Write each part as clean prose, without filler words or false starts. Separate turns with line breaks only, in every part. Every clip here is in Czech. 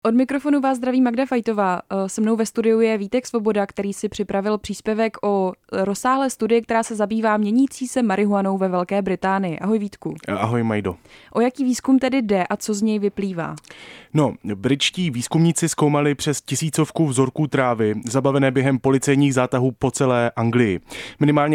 Od mikrofonu vás zdraví Magda Fajtová. Se mnou ve studiu je Vítek Svoboda, který si připravil příspěvek o rozsáhlé studii, která se zabývá měnící se marihuanou ve Velké Británii. Ahoj Vítku.
Ahoj Majdo.
O jaký výzkum tedy jde a co z něj vyplývá?
No, britští výzkumníci zkoumali přes 1000 vzorků trávy, zabavené během policejních zátahů po celé Anglii. Minimálně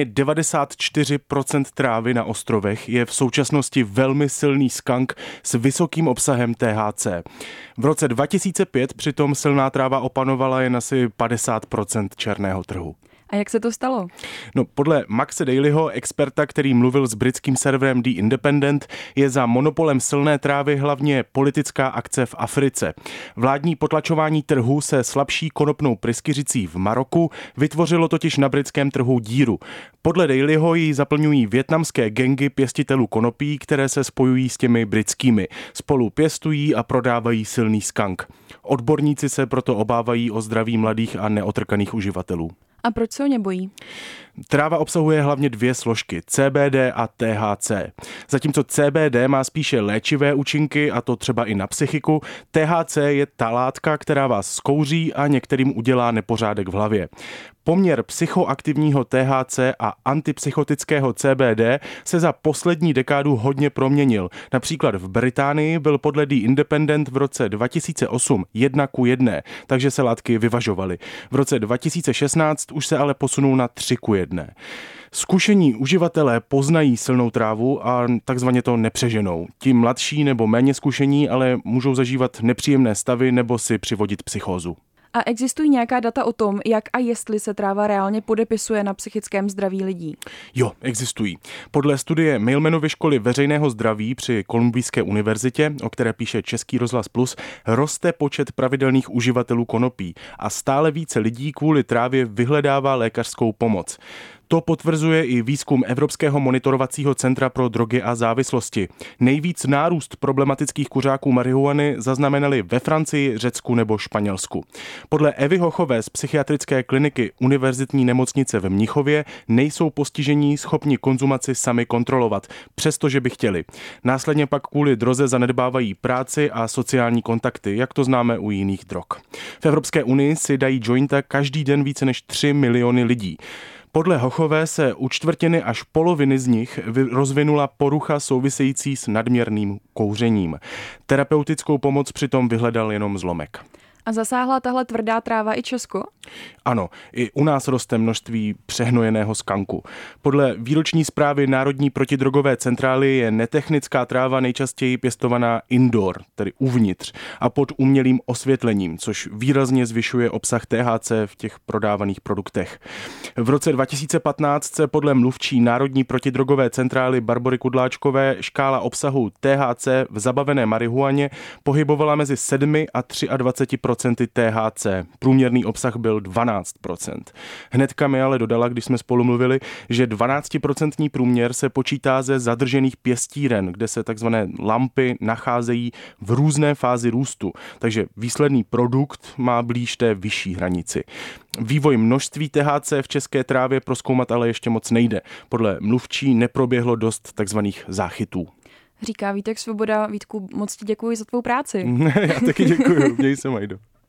94% trávy na ostrovech je v současnosti velmi silný skunk s vysokým obsahem THC. V roce 2005 přitom silná tráva opanovala jen asi 50% černého trhu.
A jak se to stalo?
No, podle Maxe Dalyho, experta, který mluvil s britským serverem The Independent, je za monopolem silné trávy hlavně politická akce v Africe. Vládní potlačování trhu se slabší konopnou pryskyřicí v Maroku vytvořilo totiž na britském trhu díru. Podle Dalyho ji zaplňují vietnamské gangy pěstitelů konopí, které se spojují s těmi britskými. Spolu pěstují a prodávají silný skunk. Odborníci se proto obávají o zdraví mladých a neotrkaných uživatelů.
A proč se o ně bojí?
Tráva obsahuje hlavně 2 složky, CBD a THC. Zatímco CBD má spíše léčivé účinky, a to třeba i na psychiku, THC je ta látka, která vás zkouří a některým udělá nepořádek v hlavě. Poměr psychoaktivního THC a antipsychotického CBD se za poslední dekádu hodně proměnil. Například v Británii byl podle The Independent v roce 2008 1:1, takže se látky vyvažovaly. V roce 2016 už se ale posunul na 3:1. Zkušení uživatelé poznají silnou trávu a takzvaně to nepřeženou. Ti mladší nebo méně zkušení ale můžou zažívat nepříjemné stavy nebo si přivodit psychózu.
A existují nějaká data o tom, jak a jestli se tráva reálně podepisuje na psychickém zdraví lidí?
Jo, existují. Podle studie Mailmanovy školy veřejného zdraví při Kolumbijské univerzitě, o které píše Český rozhlas Plus, roste počet pravidelných uživatelů konopí a stále více lidí kvůli trávě vyhledává lékařskou pomoc. To potvrzuje i výzkum Evropského monitorovacího centra pro drogy a závislosti. Nejvíc nárůst problematických kuřáků marihuany zaznamenali ve Francii, Řecku nebo Španělsku. Podle Evy Hochové z psychiatrické kliniky Univerzitní nemocnice v Mnichově nejsou postižení schopni konzumaci sami kontrolovat, přestože by chtěli. Následně pak kvůli droze zanedbávají práci a sociální kontakty, jak to známe u jiných drog. V Evropské unii si dají jointa každý den více než 3 miliony lidí. Podle Hochové se u čtvrtiny až poloviny z nich rozvinula porucha související s nadměrným kouřením. Terapeutickou pomoc přitom vyhledal jenom zlomek.
A zasáhla tahle tvrdá tráva i Česko?
Ano, i u nás roste množství přehnojeného skunku. Podle výroční zprávy Národní protidrogové centrály je netechnická tráva nejčastěji pěstovaná indoor, tedy uvnitř, a pod umělým osvětlením, což výrazně zvyšuje obsah THC v těch prodávaných produktech. V roce 2015 se podle mluvčí Národní protidrogové centrály Barbory Kudláčkové škála obsahu THC v zabavené marihuaně pohybovala mezi 7 a 23% THC. Průměrný obsah byl 12%. Hnedka mi ale dodala, když jsme spolu mluvili, že 12% průměr se počítá ze zadržených pěstíren, kde se takzvané lampy nacházejí v různé fázi růstu. Takže výsledný produkt má blíž té vyšší hranici. Vývoj množství THC v české trávě prozkoumat ale ještě moc nejde. Podle mluvčí neproběhlo dost takzvaných záchytů.
Říká Vítek Svoboda. Vítku, moc ti děkuji za tvou práci.
Já taky děkuji. Měj se, Majdo.